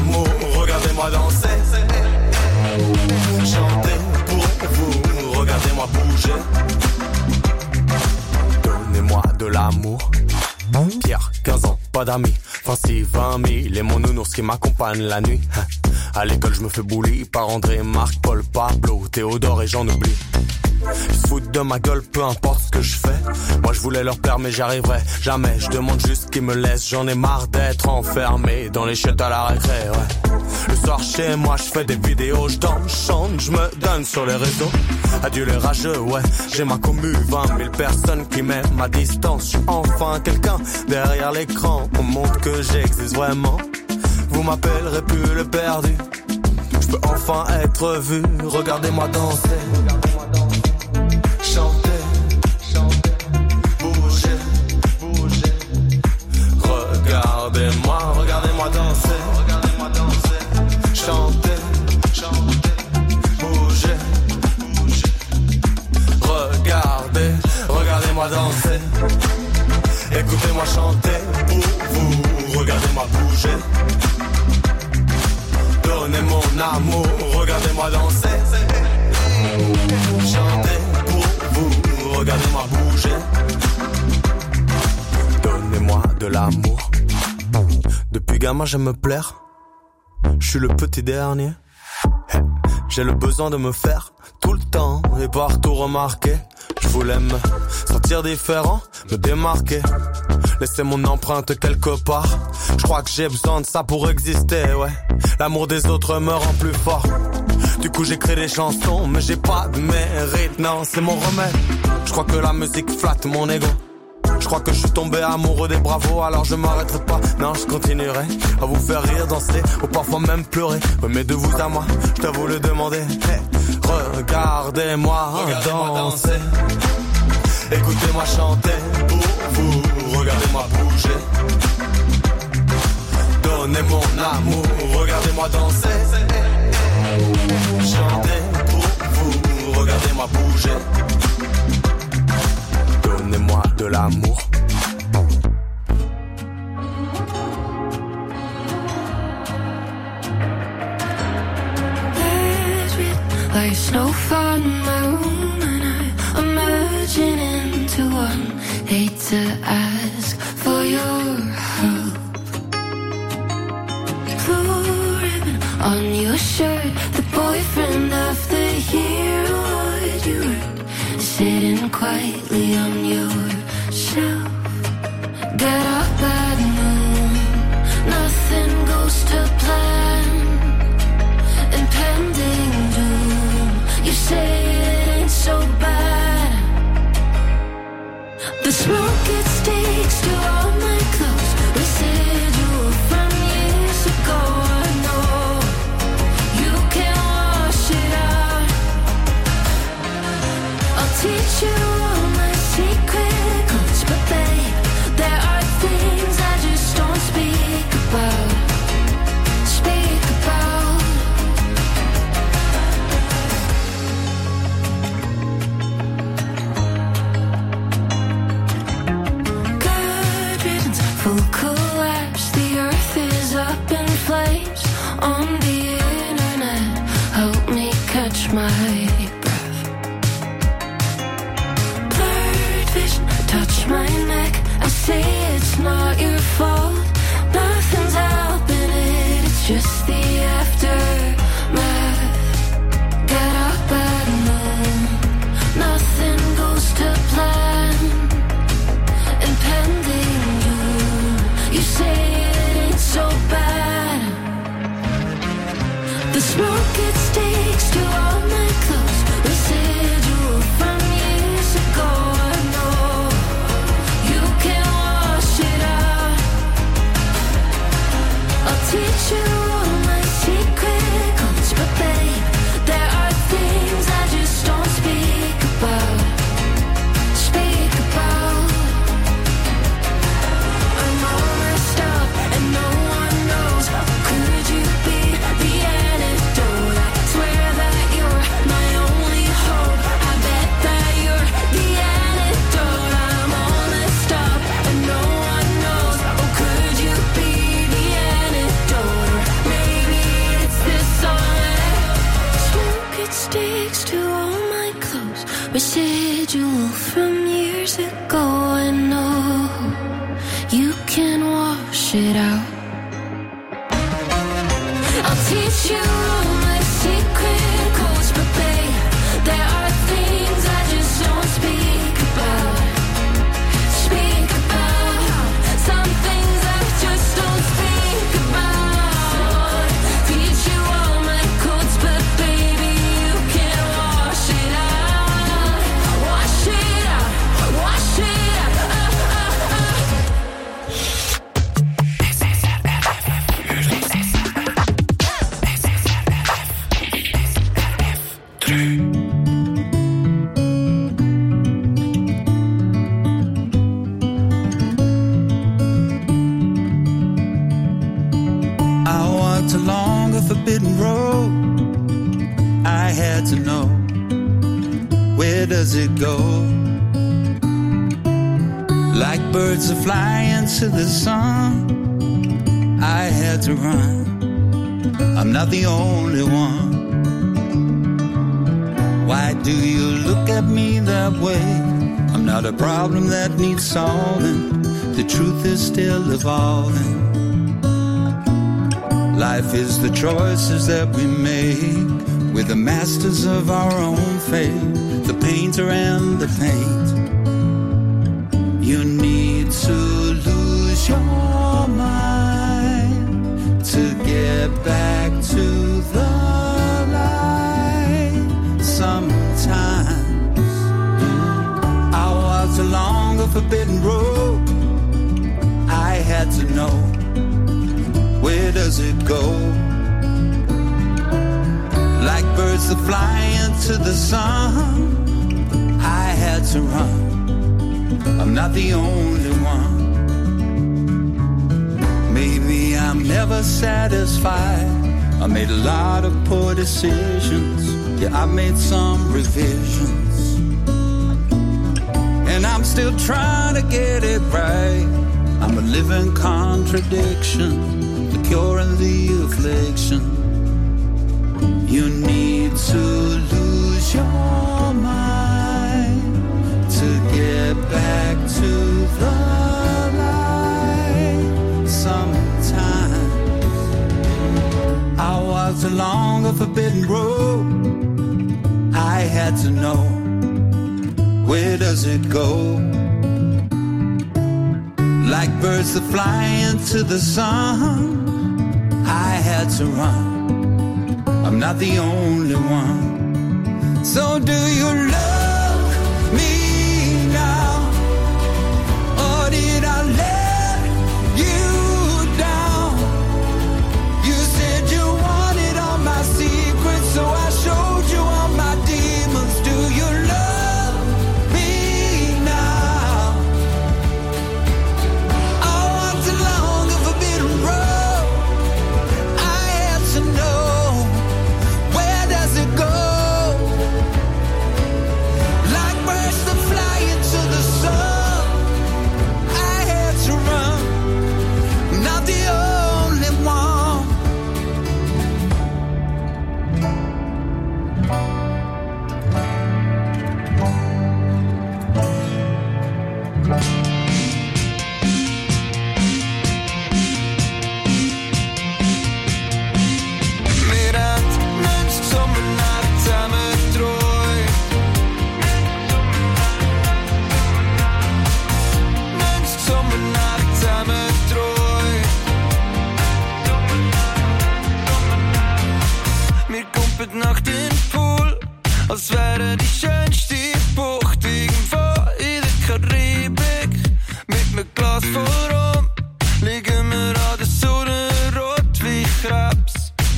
amour, regardez-moi danser. Chanter pour vous, regardez-moi bouger. Donnez-moi de l'amour. Pierre, 15 ans, pas d'amis. Fancy, 20 000, et mon nounours qui m'accompagne la nuit. À l'école je me fais bully par André, Marc, Paul, Pablo, Théodore et j'en oublie. Ils se foutent de ma gueule, peu importe ce que je fais. Moi je voulais leur plaire mais j'y arriverai jamais. Je demande juste qu'ils me laissent, j'en ai marre d'être enfermé dans les chiottes à la récré, ouais. Le soir chez moi je fais des vidéos, je danse, chante, je me donne sur les réseaux. Adieu les rageux, ouais, j'ai ma commu, 20 000 personnes qui m'aiment à distance. Je suis enfin quelqu'un derrière l'écran, on montre que j'existe vraiment. Vous m'appellerez plus le perdu, je peux enfin être vu, regardez-moi danser. Chanter, bouger, regardez-moi danser, chanter, bouger, regardez-moi danser, écoutez-moi chanter pour vous, regardez-moi bouger, donnez mon amour, regardez-moi danser, chanter pour vous, regardez-moi bouger, donnez-moi de l'amour. Depuis gamin j'aime me plaire, je suis le petit dernier. J'ai le besoin de me faire tout le temps et partout remarquer. Je voulais me sentir différent, me démarquer, laisser mon empreinte quelque part. Je crois que j'ai besoin de ça pour exister, ouais. L'amour des autres me rend plus fort. Du coup j'écris des chansons mais j'ai pas de mérite, non c'est mon remède. Je crois que la musique flatte mon ego. Je crois que je suis tombé amoureux des bravos, alors je m'arrêterai pas, non je continuerai à vous faire rire, danser, ou parfois même pleurer. Ouais, mais de vous à moi, je t'avoue le demander. Hey, regardez-moi danser, écoutez-moi chanter pour vous, regardez-moi bouger, donnez mon amour, regardez-moi danser, chanter pour vous, regardez-moi bouger, donnez-moi de l'amour. Like snowfall in my room and I'm merging into one. Hate to ask for your help. Blue ribbon on your shirt, the boyfriend of the year. What you were sitting quietly on your shelf. Get up at noon, nothing goes to plan. Impending doom, you say it ain't so bad. The smoke it sticks to all my clothes, residual from years ago. I know you can wash it out. I'll teach you all my secret codes, but babe, there are things I just don't speak about. Speak about. Full collapse, the earth is up in flames. On the internet, help me catch my breath. Blurred vision, touch my neck. I say it's not your fault. Nothing's helping it, it's just the aftermath. Get up at noon, nothing goes to plan. Impending doom, you say it ain't so bad. The smoke it sticks to all my clothes, residual from years ago. I know you can wash it out. go, I know you can wash it out. I'll teach you all my secret codes, but babe, there are things I just don't speak about. Speak about some things I just don't speak about. Teach you all my codes, but baby, you can wash it out. Wash it out, wash it out. I walked along a forbidden road. I had to know, where does it go? Like birds that fly into the sun, I had to run. I'm not the only one. Why do you look at me that way? I'm not a problem that needs solving. The truth is still evolving. Life is the choices that we make. We're the masters of our own fate, the painter and the paint. You need to lose your mind to get back to the light. Sometimes I walked along a forbidden road. I had to know, where does it go? Like birds that fly into the sun, I had to run. I'm not the only one. Maybe I'm never satisfied. I made a lot of poor decisions. Yeah, I made some revisions. And I'm still trying to get it right. I'm a living contradiction, the cure and the affliction. You need to lose your mind to get back to the light. Sometimes I walked along a forbidden road. I had to know, where does it go? Like birds that fly into the sun, I had to run. I'm not the only one. So do you love me now? Or did I let you down? You said you wanted all my secrets, so I showed you all my demons. Do you love me now? I walked along a forbidden road. I had to know, where does it go? Like birds that fly into the sun, I had to run. I'm not the only one. Wir haben 90 Sommernacht zusammen geträumt. 90 Sommernacht zusammen geträumt. Wir kumpen die Nacht in den Pool, als wäre die schönste Bucht irgendwo in der Karibik. Mit einem Glas voll Rum liegen wir an der Sonne rot wie Krebs.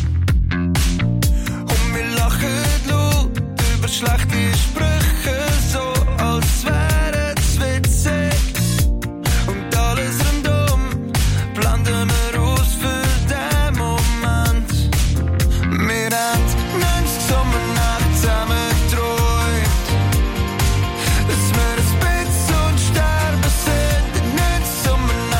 Und wir lachen laut über schlechte Sprüche, so als wäre es witzig. Und alles rundum blenden wir aus für den Moment. Wir haben 90 Sommernacht zusammen geträumt, dass wir ein Spitz und sterben sind. 90 Sommernacht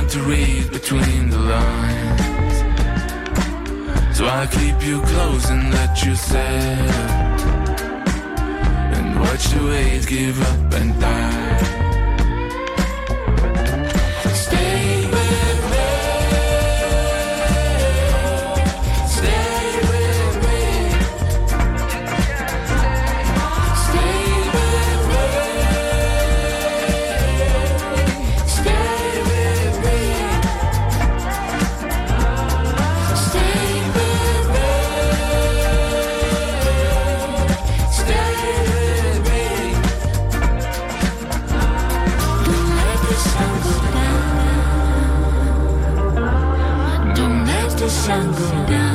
to read between the lines. So I keep you close and let you sail, and watch the waves give up and die. Stay with me. Stay with me. Stay with me. Stay with me. Stay with me. Stay with me. Don't let the sun go down. Don't let the sun go down.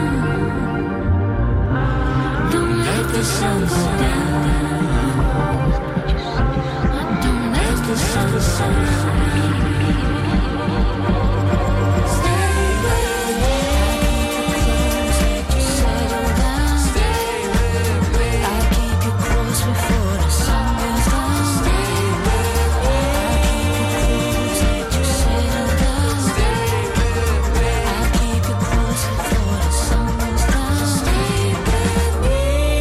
Don't let the sun go down. Don't let the sun go down. Stay with me. Let you settle down. Stay with me. I'll keep you close before the sun goes down. Stay with me. I'll keep you close. Let you settle down. Stay with me. I'll keep you close before the sun goes down. Stay with me.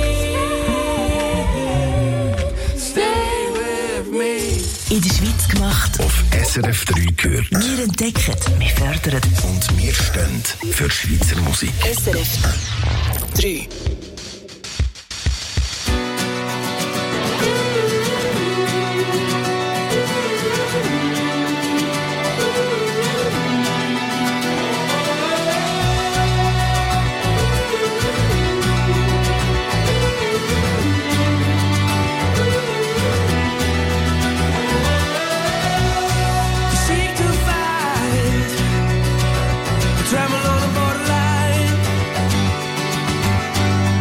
Stay with me. In der Schweiz gemacht. Auf SRF 3 gehört. Wir entdecken, wir fördern. Und wir stehen für Schweizer Musik. SRF 3. Seek to find, travel on a borderline.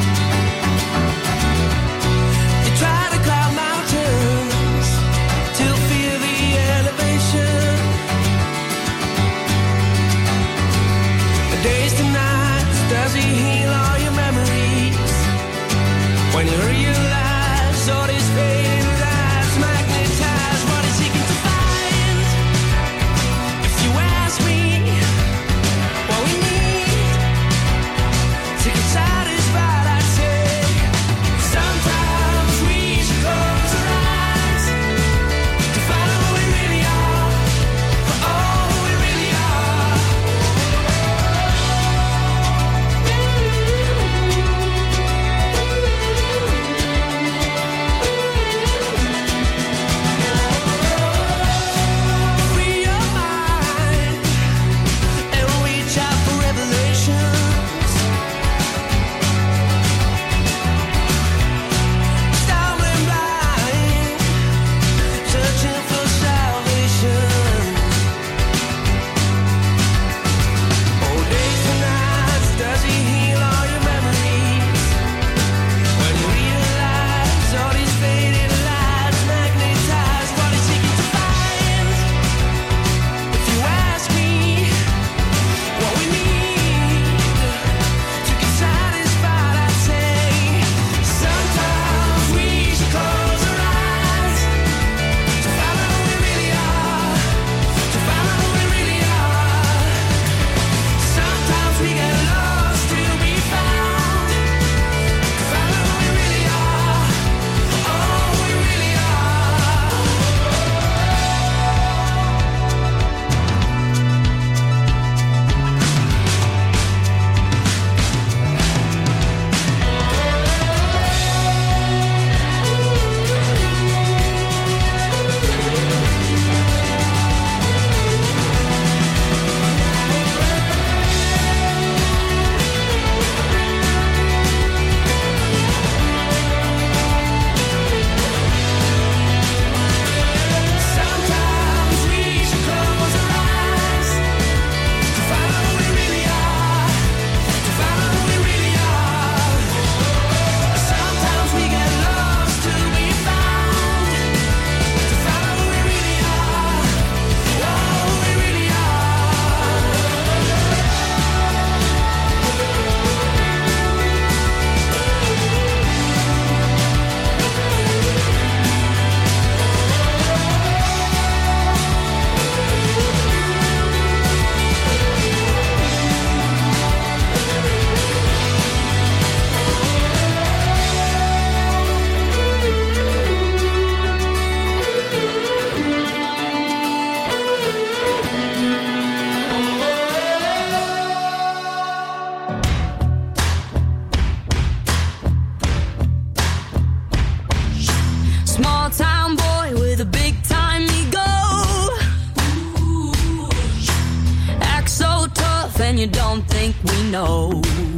think we know.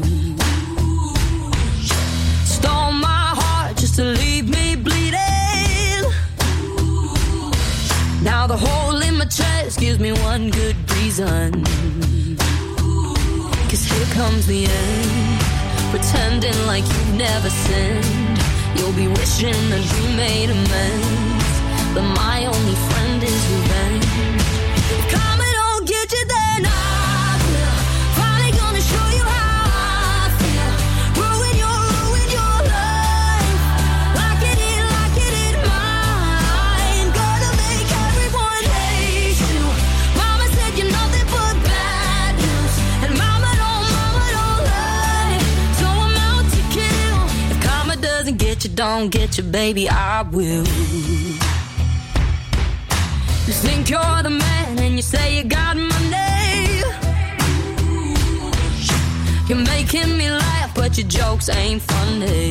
Stole my heart just to leave me bleeding. Now the hole in my chest gives me one good reason. 'Cause here comes the end, pretending like you've never sinned. You'll be wishing that we made amends, but my only friend is revenge. Come and don't get you, then I will. Finally gonna show you how I feel. Ruin your life, like it ain't mine. Gonna make everyone hate you. Mama said you're nothing but bad news, and mama don't lie. So I'm out to kill. If karma doesn't get you, don't get you, baby, I will. You think you're the man and you say you got money. You're making me laugh, but your jokes ain't funny.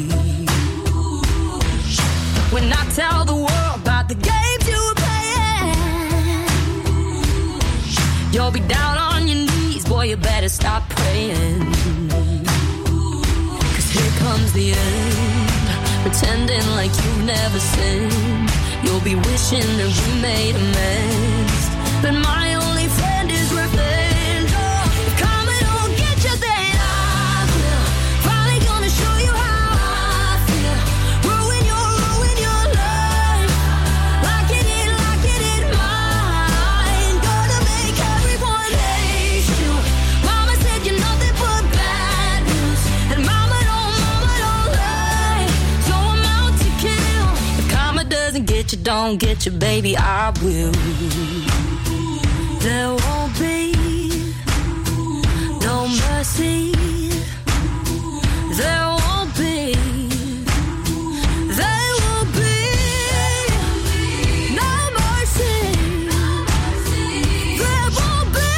When I tell the world about the games you were playing, you'll be down on your knees, boy, you better stop praying. 'Cause here comes the end, pretending like you've never sinned. You'll be wishing that we made amends, but my only friend is revenge. Oh, come and don't get you, then I will. Finally gonna show you how I feel. Ruin your life, like it ain't mine. Gonna make everyone hate you. Mama said you're nothing but bad news, and mama don't lie. So I'm out to kill. If karma doesn't get you, don't get you, baby, I will. There won't be no mercy. There won't be no mercy. There won't be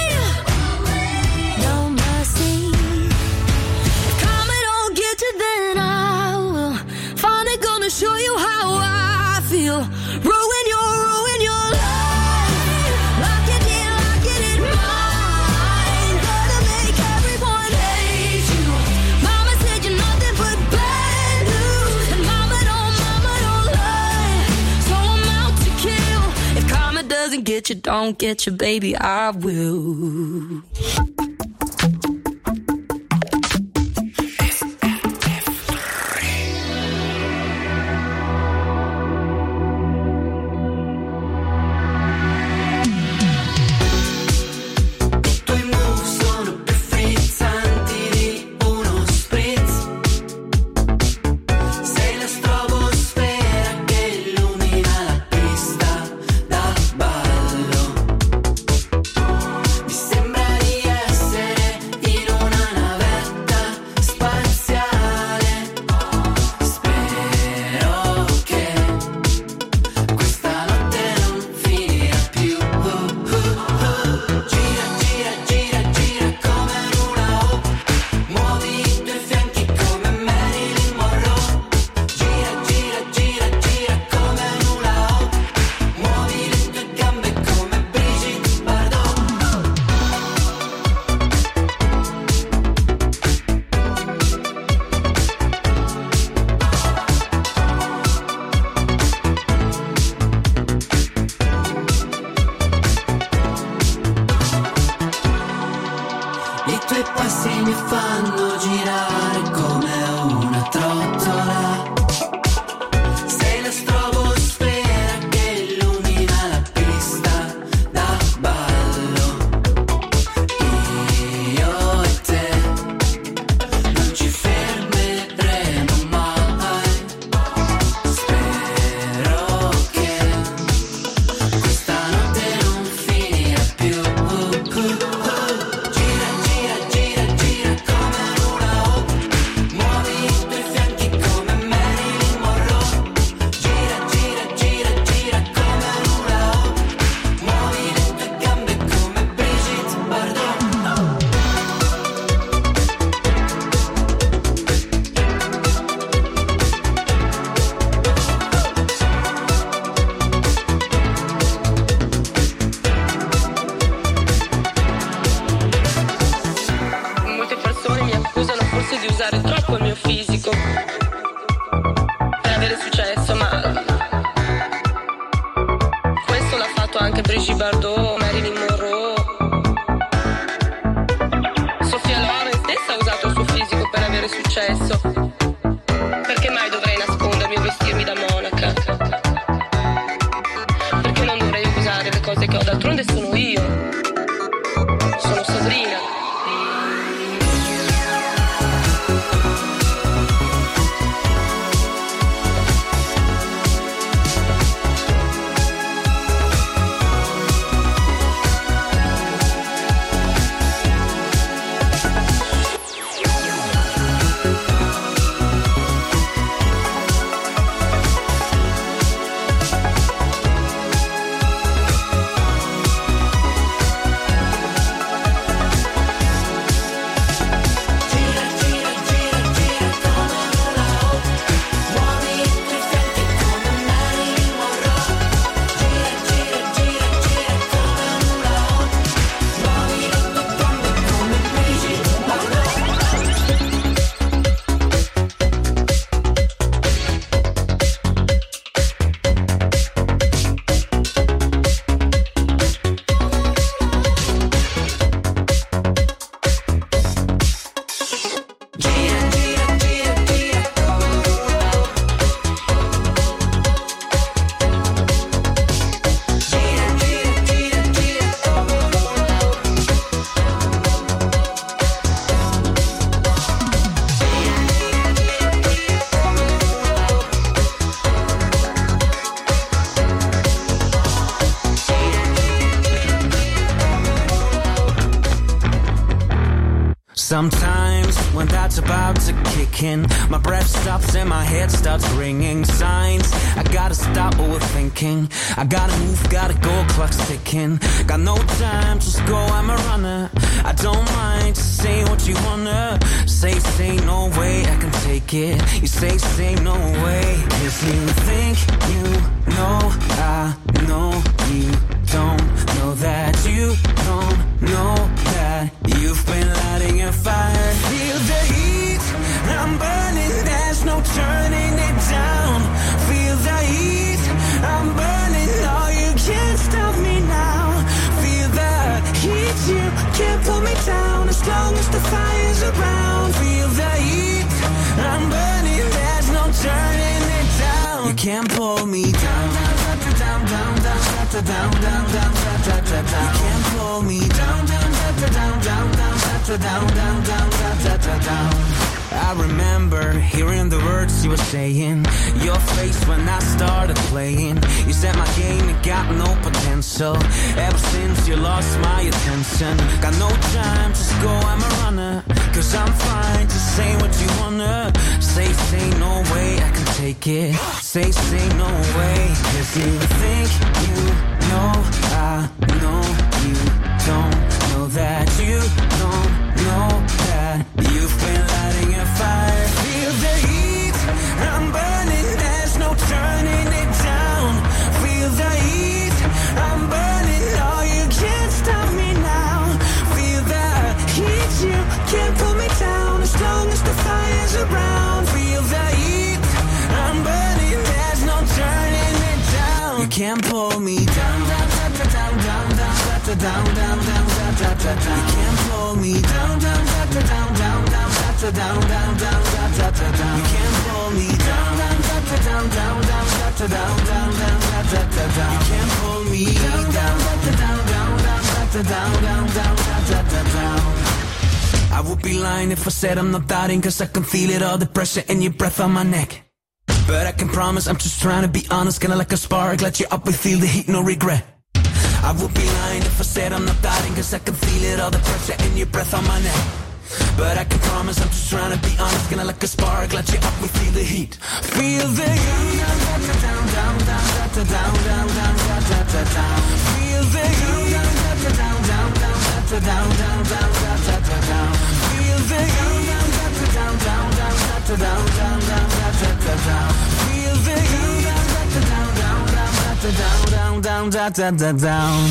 no mercy. If karma don't get you, then I will. Finally gonna show you how I feel. Ruin your life, like it ain't mine. Gonna make everyone hate you. Mama said you're nothing but bad news, and mama don't lie. So I'm out to kill. If karma doesn't get you, don't get you, baby, I will. Mi sembra di essere Brigitte Bardot, Marilyn Monroe. Sofia Loren stessa ha usato il suo fisico per avere successo. Perché mai dovrei nascondermi o vestirmi da monaca? Perché non dovrei usare le cose che ho? D'altronde sono io. Sono Sabrina. Sometimes when that's about to kick in, my breath stops and my head starts ringing. Signs, I gotta stop overthinking. I gotta move, gotta go, clock's ticking. Got no time, just go, I'm a runner. I don't mind, just say what you wanna. Say, no way, I can take it. You say, no way. 'Cause you think you know, I know you don't know that. You don't know that. You've been lighting a fire. Feel the heat, I'm burning, there's no turning it down. Feel the heat, I'm burning, oh, you can't stop me now. Feel the heat, you can't pull me down as long as the fire's around. Feel the heat, I'm burning, there's no turning it down. You can't pull me down, down, down, down, down, down, down, down, down, down, down. You can't pull me down, down, down, down, down, down, down, down, down, down, down. I remember hearing the words you were saying, your face when I started playing. You said my game had got no potential. Ever since you lost my attention, got no time, just go, I'm a runner. 'Cause I'm fine, just say what you wanna. Say no way, I can take it. Say no way. 'Cause you think you know, I know you don't know that. You don't know that. You've been lighting a fire. Feel the heat, I'm burning, there's no turning it down. Feel the heat, I'm burning, oh, you can't stop me now. Feel the heat, you can't pull me down as long as the fire's around. Feel the heat, I'm burning, there's no turning it down. You can't pull me down, down, down, down, down, down, down, down, down, down, down, down. You can't pull me down, down, down, down, down, down, down, down, down, down, down. You can't pull me down, down, down, down, down, down, down, down, down, down. You can't pull me down, down, down, down, down, down, down, down, down. I would be lying if I said I'm not doubting, 'cause I can feel it, all the pressure in your breath on my neck. But I can promise I'm just trying to be honest, kinda like a spark, light you up and feel the heat, no regret. I would be lying if I said I'm not doubting, 'cause I can feel it, all the pressure in your breath on my neck. But I can promise I'm just trying to be honest, kinda like a spark, light you up and feel the heat. Feel the heat, down, down, down, down, down, down, down, down, down. Feel the heat, down, down, down, down, down, down, down, down. Feel the heat, down, down, down, down, down, down, down. Feel the heat, down, down, down, down, down, down, down.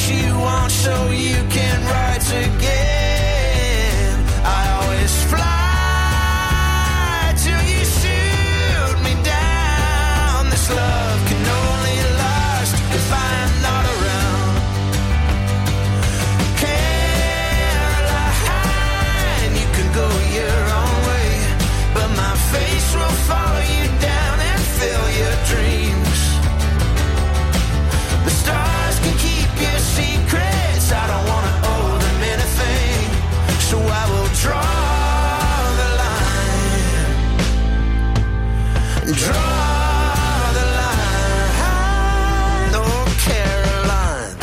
you want so you can rise again. I always fly till you shoot me down. This love can only last if I'm not around. Caroline, you can go your own way, but my face will follow you down and fill your dreams. The stars can keep your secrets. I don't wanna owe them anything, so I will draw the line. Draw the line, oh Caroline.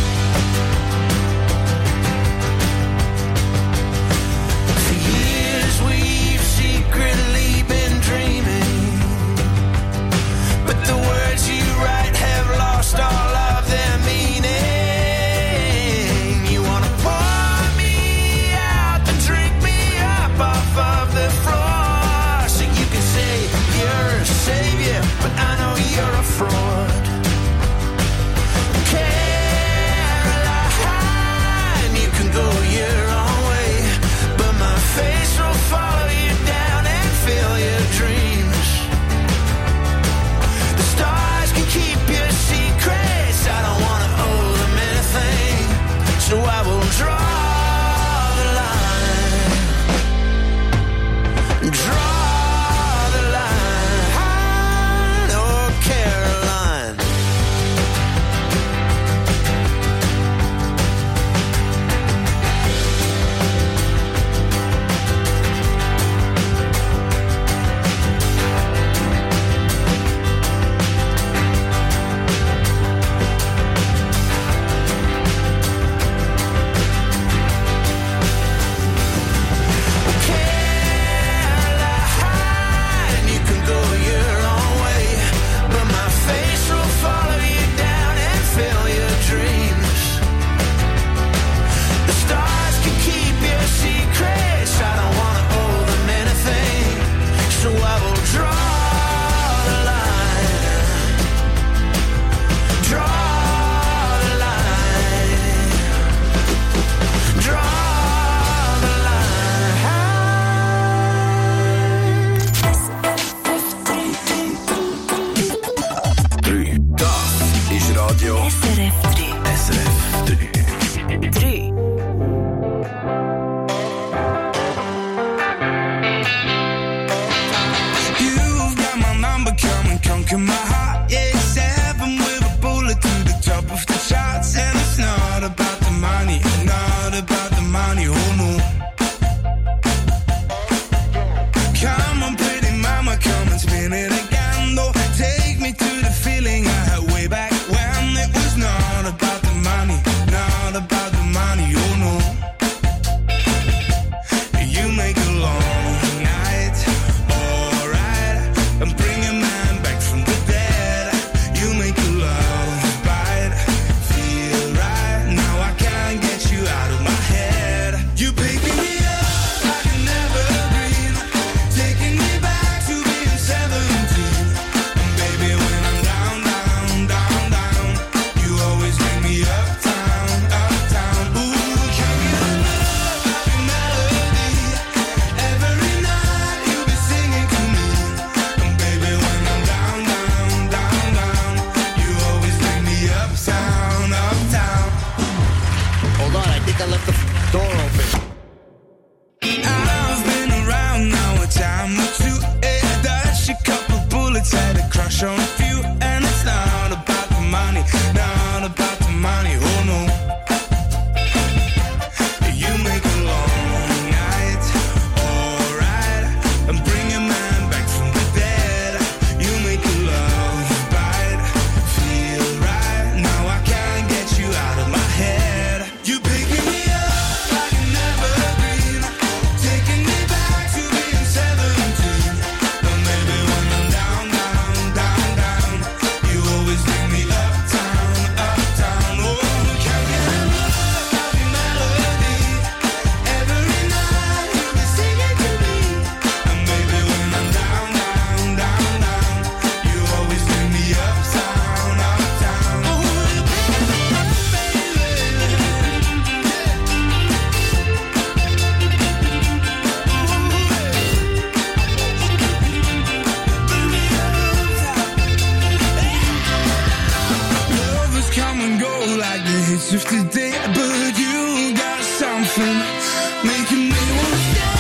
For years we've secretly been dreaming, but the words you write have lost all of their meaning. You wanna pour me out, then drink me up off of the floor, so you can say you're a savior, but I know you're a fraud. Caroline, you can go your own way, but my face will follow you down and fill your dreams. The stars can keep your secrets. I don't wanna owe them anything, so I will draw the line. Draw the line, oh Caroline. Caroline, you can go your own way, but my face will follow you down and fill your dreams. The stars can keep your secrets. I don't wanna owe them anything, so I will draw the line. Draw the line. Draw the line. 3. Das ist Radio SRF 3. SRF 3. 3. You've got my number, come and conquer my heart. Yeah, 7 with a bullet to the top of the charts. And it's not about the money, not about the money, oh no. Come on, pretty mama, come and spin it again. Though, take me to the feeling I had way back when. It was not about the money, not about the money, oh no. You make a long night alright, and bring a man back from the dead. You make a love bite feel right. Now I can't get you out of my head. You picking me up like an evergreen, taking me back to being 17. And baby, when I'm down, down, down, down, you always bring me uptown, uptown. Ooh, can you love like a melody? Every night you be singing to me. And baby, when I'm down, down, down, down, you always bring me uptown, uptown. Hold on, I think I left the door open. I've been around now a time or two. Dodged a couple bullets, had a crush on a few. And it's not about the money, not about the money, oh no. You make a long night alright, and bring a man back from the dead. You make a love bite feel right. Now I can't get you out of my head. You picking me up like the hits of today, but you got something making me wanna stay.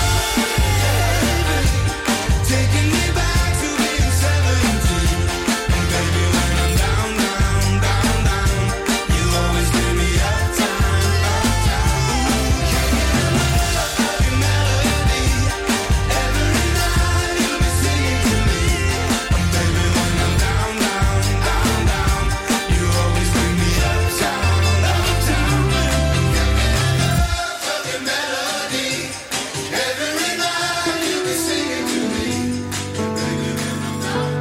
Taking me back to being 17. And baby, when I'm down, down, down, down, you always give me uptown, uptown. Can't get enough of your melody. Every night you'll be singing to me. And baby, when I'm down, down, down, down, you always bring me uptown, uptown. Can't get enough of your melody. Every night you'll be singing to me. Baby, when I'm down,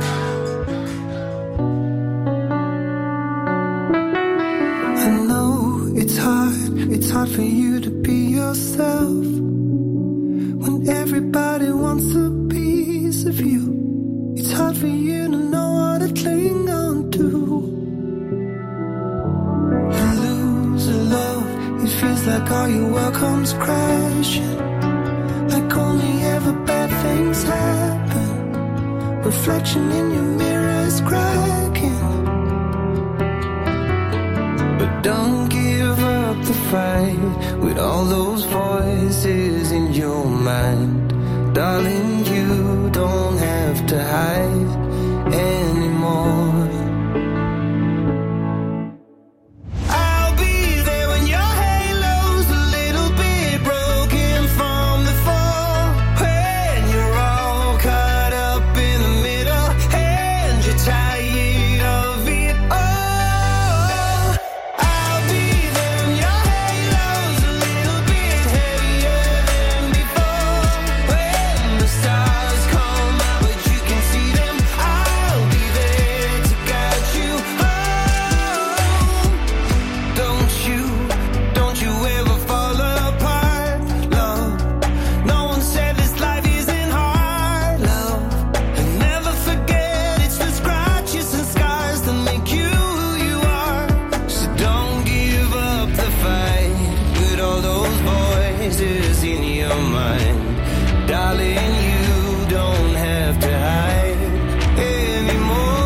I know it's hard for you to be yourself when everybody wants a piece of you. It's hard for you to know what to cling on to. You lose a love, it feels like all your world comes crashing, like only ever bad things happen. Reflection in your mirror is cracking. But don't give up the fight with all those voices in your mind. Darling, you don't have to hide anymore. I'll be there when your halo's a little bit broken from the fall. When you're all caught up in the middle and you're tired of it all. I'll be there when your halo's a little bit heavier than before. When the stars come out but you can see them, I'll be there to guide you home. Don't you ever fall apart, love. No one said this life isn't hard, love. And never forget it's the scratches and scars that make you who you are. So don't give up the fight with all those voices in your mind. Darling, you don't have to hide anymore.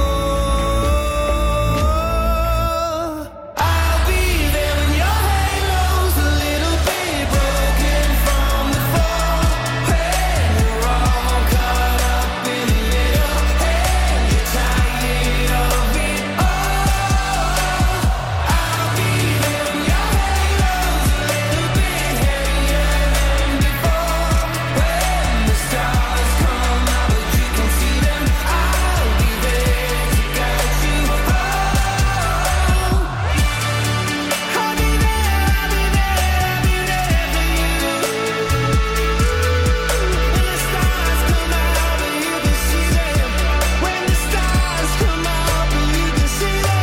I'll be there when your halo's a little bit broken from the fall. When you're all caught up in the middle and you're tired of it all. I'll be there when your halo's a little bit heavier than before. When the stars come out but you can see them, I'll be there to guide you home. I'll be there, I'll be there, I'll be there for you. When the stars come out but you can see them. When the stars come out but you can see them.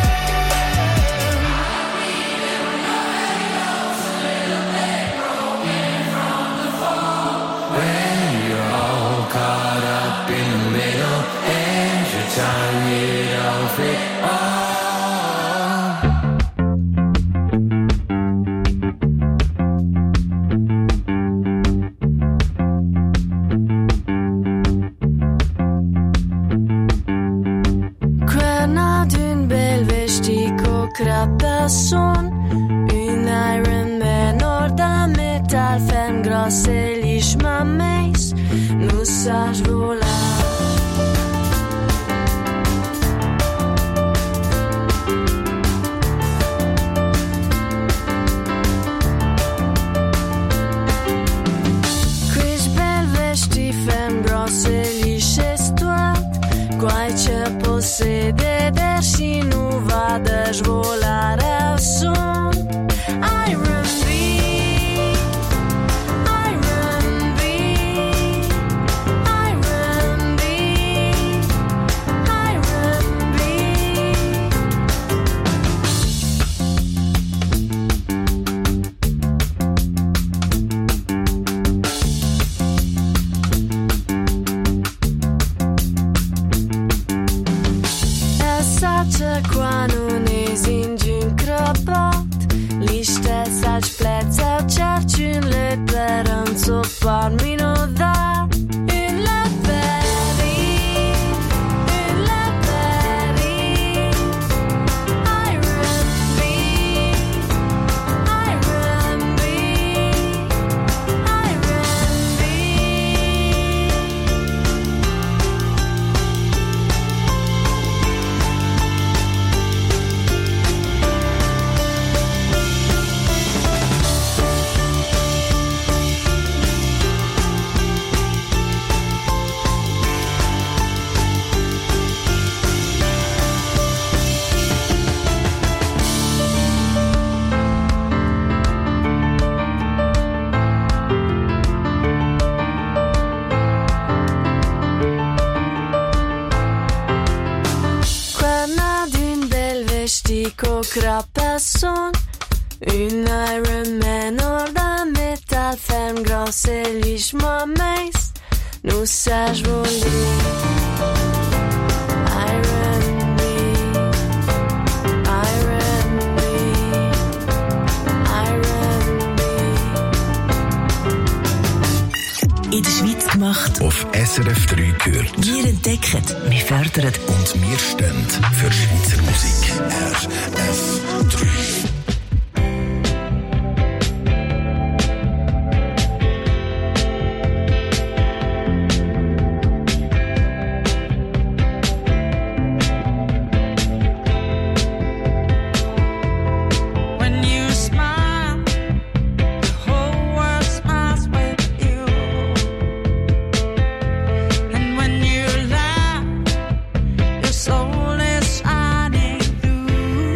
When you're all caught up in the middle and you're tired of it all. Quella d'une belle vestie qu'au crapasson. Une Iron Man orda metal fem grosse lishma meis. Nous sage volar. Quis bel vesti fem grosse lisce stuat. Quai ce possede der și nu vadă volare al son. Iron Bee, Iron Bee, Iron Bee. personne. Une Ironman hors de métal, ferme grosse et lichement mince. Nous sages voler. Iron Me, Iron Me, Iron Me. In der Schweiz gemacht. Auf SRF 3 gehört. Wir entdecken, wir fördern. Und wir stehen für Schweizer Musik. RF 3. Soul is shining through.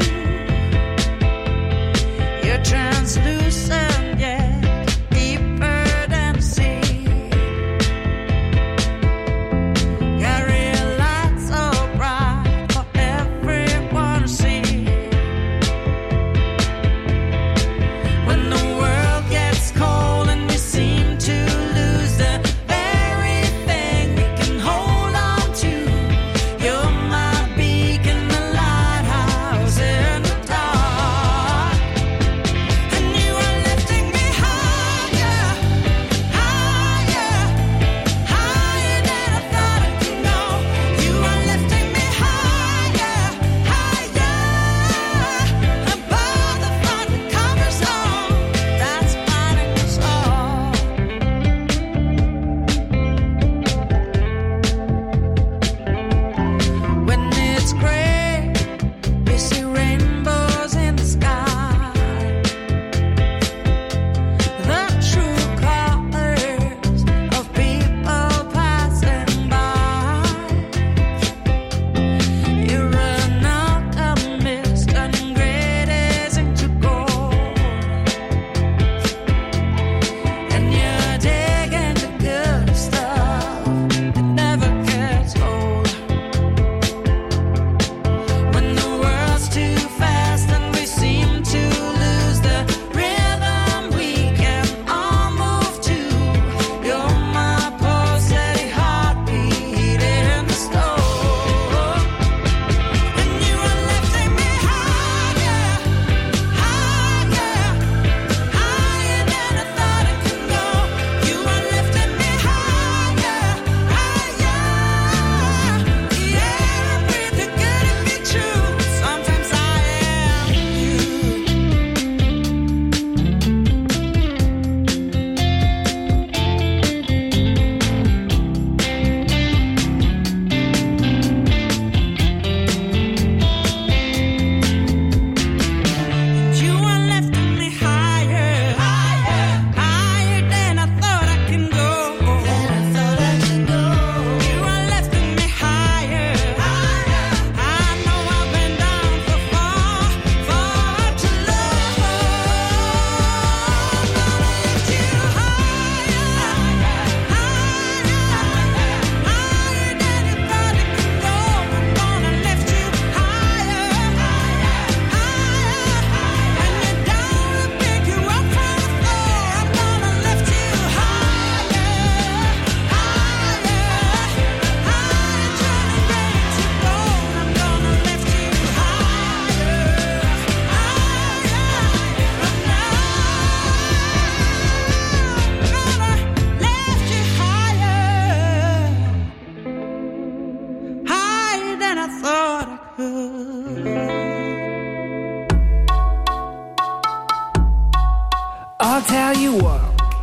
I'll tell you what.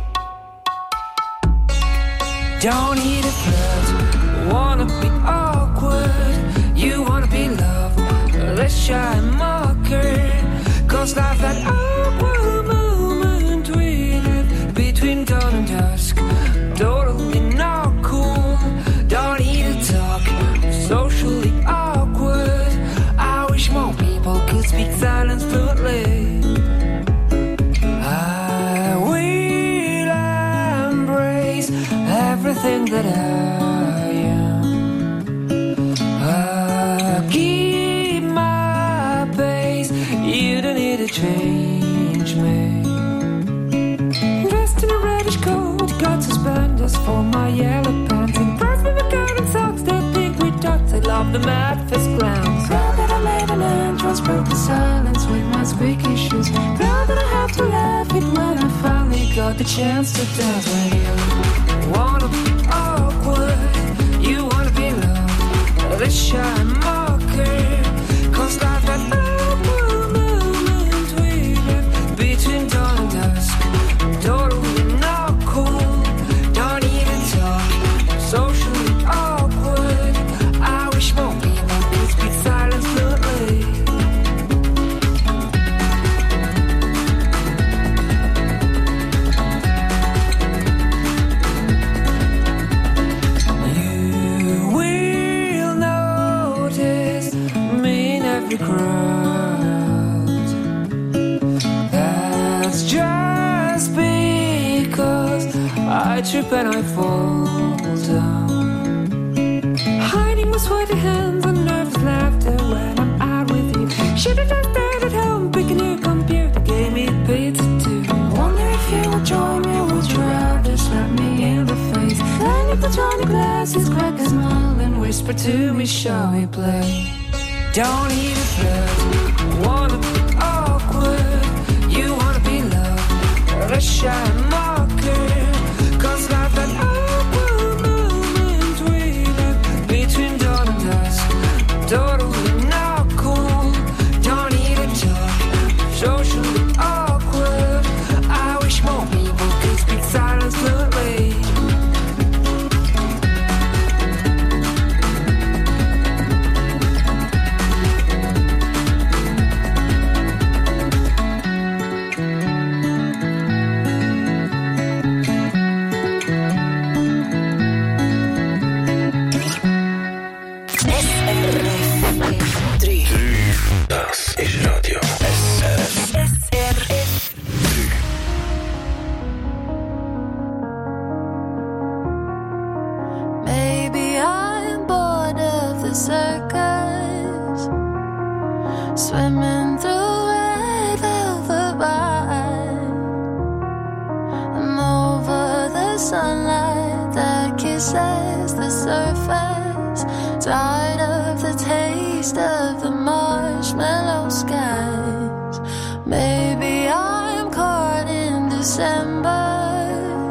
Don't need a flirt, wanna be awkward. You wanna be loved, let's shy and mocker. Cause life's that awkward moment we live between dawn and dusk. Totally not cool, don't need to talk, socially awkward. I wish more people could speak silence fluently. I will embrace everything that I am. I keep my pace, change me. Dressed in a reddish coat, got suspenders for my yellow pants, and brass with the garden socks, they think we dots. I love the Memphis clowns. Proud that I made an entrance, broke the silence with my squeaky shoes. Proud that I had to laugh it when I finally got the chance to dance. When you wanna be awkward, you wanna be loved, the shy mocker, 'cause life had awkward moments we live between dawn and dusk. Totally not cool, don't even talk, socially awkward. I wish more people could speak silence fluently. You will notice me in every crowd. That's just because I trip and I fall down. Hiding my sweaty hands and nervous laughter when I'm out with you. Should've just stayed at home, picking your computer, gave me pizza too. Wonder if you would join me, would you rather slap me in the face? Then you put on your glasses, crack a smile and whisper to me, shall we play? Don't need a flirt, wanna be awkward, you wanna be loved, a shy mocker, 'cause life had awkward moments we live between dawn and dusk. Totally not cool, don't need a talk, socially awkward. I wish more people could speak silence fluently. Das ist Radio SRF. Maybe I'm bored of the circus, swimming through red velvet wine. I'm over the sunlight that kisses the surface, tired of the taste of the marshmallow skies. Maybe I'm caught in December,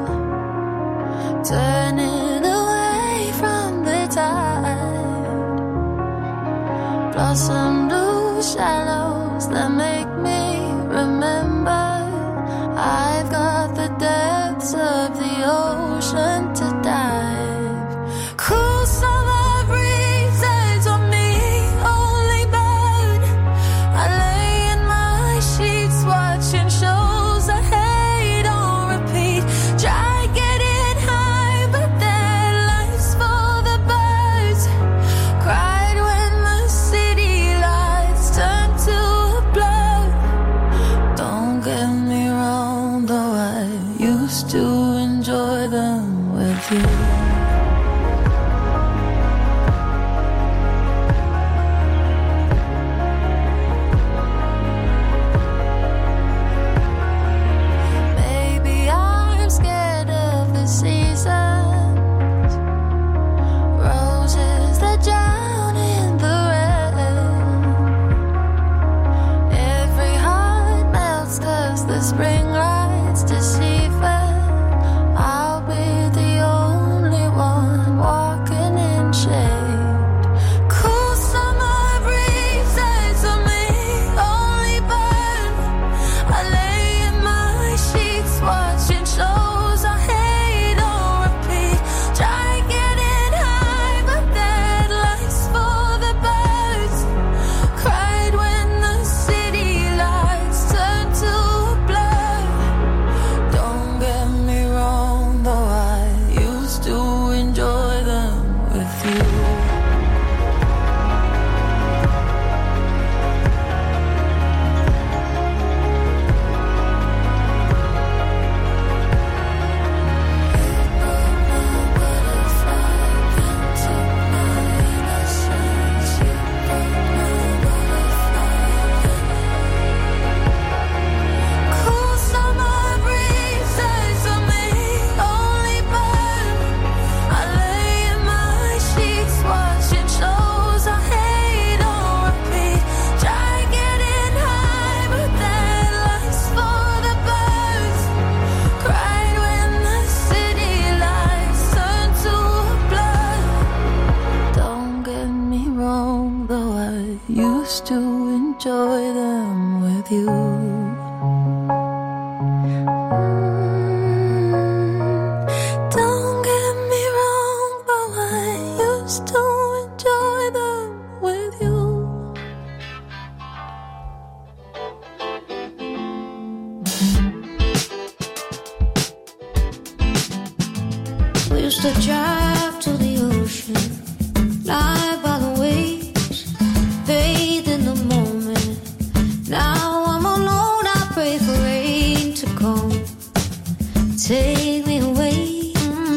turning away from the tide. Blossom blue shallows that make me remember I've got the depths of the ocean to dive. Cool summer breezes on me only burn. I lay in my sheets watching shows I hate on repeat. Try getting high, but then life's for the birds. Cried when the city lights turned to a blur. Don't get me wrong, though I used to enjoy them with you. Maybe I'm scared of the seasons, roses that drown in the rain. Every heart melts 'cause the spring lights deceive it. I'll be the only one walking in shade. Cool summer breezes on me only burn. I lay in my sheets watching shows I hate on repeat. Try getting high, but that life's for the birds. Cried when the city lights turned to a blur. Used to drive to the ocean, lie by the waves, bathe in the moment. Now I'm alone, I pray for rain to come, take me away,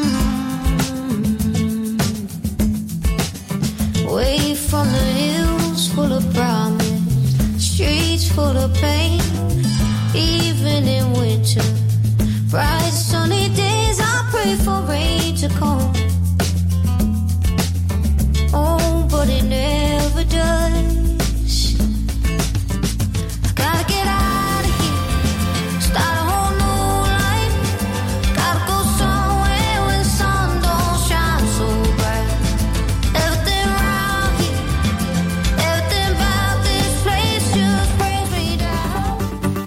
away from the hills full of promise, streets full of pain. Even in winter, bright sunny days, I pray for rain to come. Oh, but it never does. I gotta get out of here, start a whole new life. Gotta go somewhere where the sun don't shine so bright. Everything around here, everything about this place just brings me down.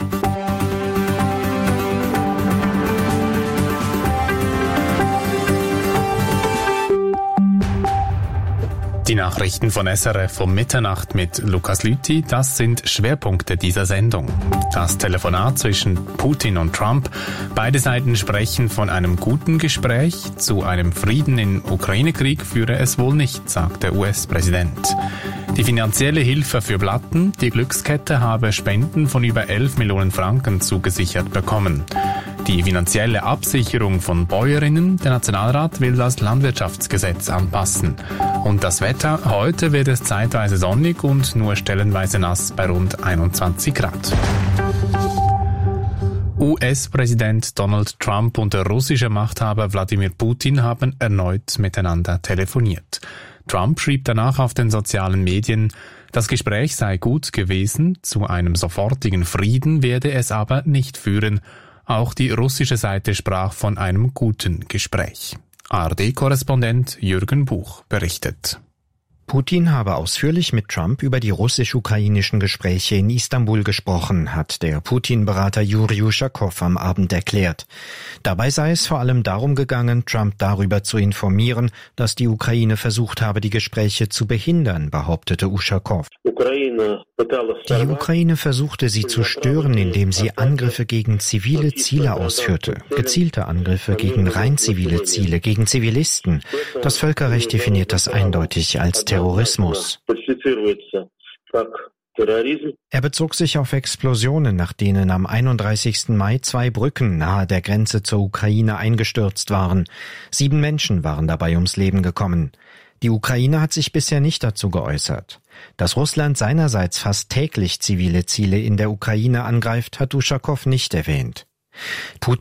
Die Nachrichten von SRF um Mitternacht mit Lukas Lüthi, das sind Schwerpunkte dieser Sendung. Das Telefonat zwischen Putin und Trump. Beide Seiten sprechen von einem guten Gespräch. Zu einem Frieden im Ukraine-Krieg führe es wohl nicht, sagt der US-Präsident. Die finanzielle Hilfe für Blatten, die Glückskette habe Spenden von über 11 Millionen Franken zugesichert bekommen. Die finanzielle Absicherung von Bäuerinnen, der Nationalrat will das Landwirtschaftsgesetz anpassen. Und das Wetter, heute wird es zeitweise sonnig und nur stellenweise nass bei rund 21 Grad. US-Präsident Donald Trump und der russische Machthaber Wladimir Putin haben erneut miteinander telefoniert. Trump schrieb danach auf den sozialen Medien, das Gespräch sei gut gewesen, zu einem sofortigen Frieden werde es aber nicht führen. Auch die russische Seite sprach von einem guten Gespräch. ARD-Korrespondent Jürgen Buch berichtet. Putin habe ausführlich mit Trump über die russisch-ukrainischen Gespräche in Istanbul gesprochen, hat der Putin-Berater Juri Uschakow am Abend erklärt. Dabei sei es vor allem darum gegangen, Trump darüber zu informieren, dass die Ukraine versucht habe, die Gespräche zu behindern, behauptete Uschakow. Die Ukraine versuchte sie zu stören, indem sie Angriffe gegen zivile Ziele ausführte. Gezielte Angriffe gegen rein zivile Ziele, gegen Zivilisten. Das Völkerrecht definiert das eindeutig als Terrorismus. Er bezog sich auf Explosionen, nach denen am 31. Mai 2 Brücken nahe der Grenze zur Ukraine eingestürzt waren. 7 Menschen waren dabei ums Leben gekommen. Die Ukraine hat sich bisher nicht dazu geäußert. Dass Russland seinerseits fast täglich zivile Ziele in der Ukraine angreift, hat Uschakow nicht erwähnt.